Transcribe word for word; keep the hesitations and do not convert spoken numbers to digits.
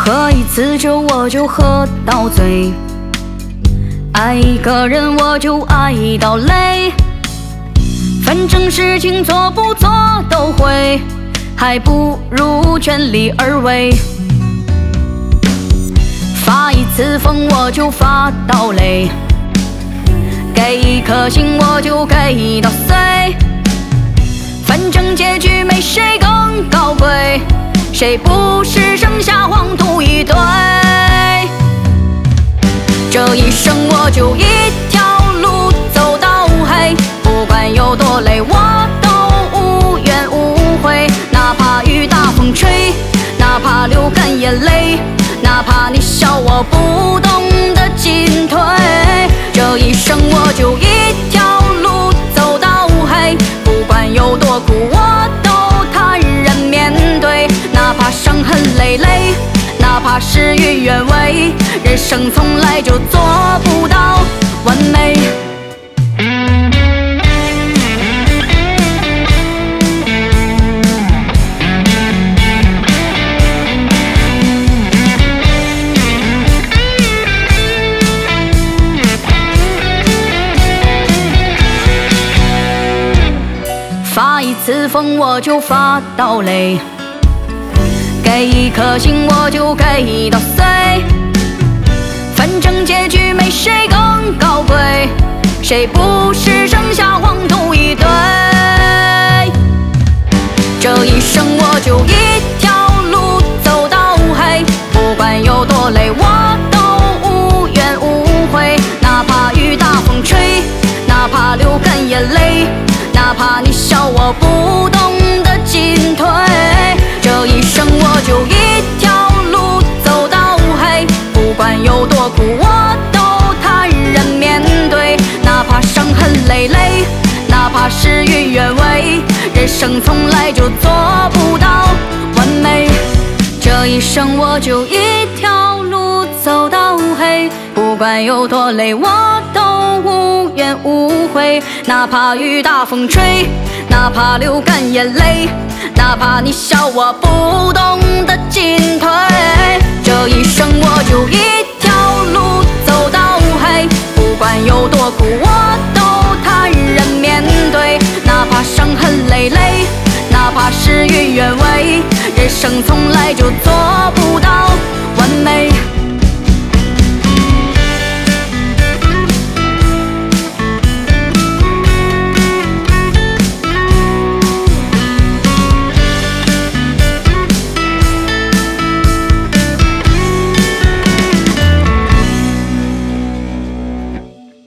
喝一次酒我就喝到醉，爱一个人我就爱到累。反正事情做不做都会，还不如全力而为。发一次疯我就发到累，给一颗心我就给到碎。反正结局没谁更高贵，谁不是剩下黄土一堆？这一生我就一条路走到黑，不管有多累我都无怨无悔。哪怕雨大风吹，哪怕流干眼泪，哪怕你笑我不懂得进退。这一生我就一条路走到黑，不管有多苦我都坦然面对。哪怕伤痕累累，哪怕事与愿违，人生从来就做不到完美。发一次疯我就发到累，给一颗心我就给到碎。反正结局没谁更高贵，谁不是剩下黄土一堆？这一生我就一条路走到黑，不管有多累我都无怨无悔。哪怕雨大风吹，哪怕流干眼泪，哪怕你笑我不懂得进退。这一生我就一条路走到黑，不管有多苦我都坦然面对。哪怕伤痕累累，哪怕事与愿违，人生从来就做不到完美。这一生我就一条路走到黑，不管有多累我都无怨无悔。哪怕雨大风吹，哪怕流干眼泪，哪怕你笑我不懂得进退。这一生我就一条路走到黑，不管有多苦我都坦然面对。哪怕伤痕累累，哪怕事与愿违，人生从